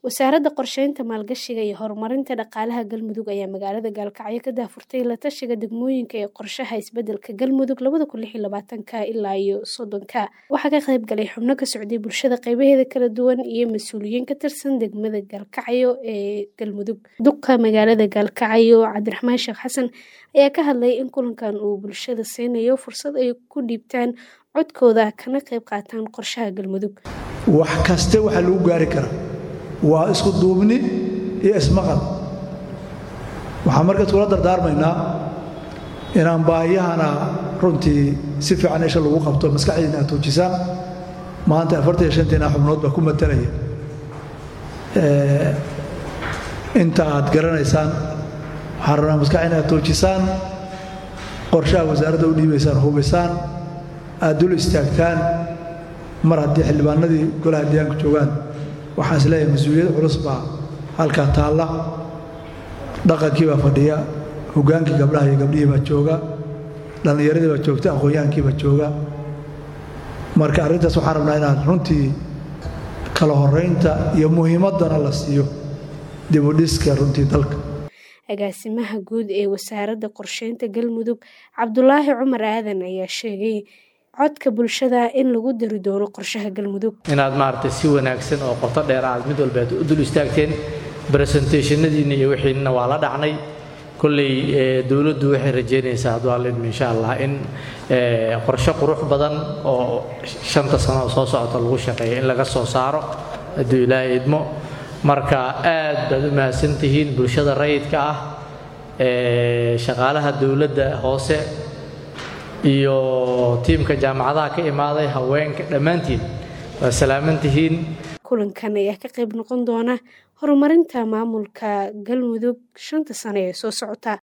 Wasaaradda Qorsheynta, Maalgashiga iyo Horumarinta Dhaqaalaha Galmudug ayaa magaalada Gaalkacyo ka daahfurtay la tashiga degmooyinka ee qorshaha isbeddelka Galmudug 2026 ilaa 30. Waxaa ka qayb galay xubno ka socday bulshada qaybaheeda kala duwan iyo mas'uuliyiin ka tirsan degmada Gaalkacyo ee Galmudug. Duqa magaalada Gaalkacyo, Cabdiraxmaan Sheekh Xasan, ayaa ka hadlay in kulankan uu bulshada siinayo fursad ay ku dhiibtaan codkooda kana qayb qaataan qorshaha Galmudug. wax kasta waxa lagu gaari karaa waa isku duubni iyo ismaqal. waxaan markaa kula dardaarmaynaa inaan baahiyahana runtii si fiican isha lagu qabto maskaxdiina aad toojisaan. maanta 45 xubnood baa ku matalaya inta aad garanaysaan. waxaan rabnaa maskaxdiina aad toojisaan, qorshaha wasaaradda u dhiibaysaan, hubaysaan, aad dul istaagtaan. mar haddii xildhibaanadii golaha deegaanka joogaan, waxaan isleeyahay mas-uuliyad culus baa halkaa taalla. dhaqankii baa fadhiya, hogaankii gabdhaha iyo gabdhihii baa jooga, dhallinyaradii baa joogta, aqoon-yahankii baa jooga. marka arrintaas waxaan rabnaa inaan runtii kala horraynta iyo muhiimaddana la siiyo dib u dhiska runtii dalka. Agaasimaha guud ee Wasaaradda Qorsheynta Galmudug, Cabdulaahi Cumar Aadan, ayaa sheegay codka bulshada in lagu dari doono qorshaha Galmudug. inaad maartay si wanaagsan oo qoto dheer aad mid walba u dul istaagteen presentationadiina iyo wixiina waa la dhacnay. kulley dawladdu waxay rajeynaysaa hadwaalin insha Allah in qorshe qurux badan oo 5 sano soo socota lagu shaqeeyo in laga soo saaro haddii Ilaahay idmo. marka aad baad u mahadsantihiin bulshada rayidka ah, shaqaalaha dawladda hoose iyo tiimka jaamacadaha ka imaaday, haweenka dhammaantiin waa salaamantihiin. Kulankan ayaa ka qayb noqon doona horumarinta maamulka Galmudug 5 sano ee soo socota.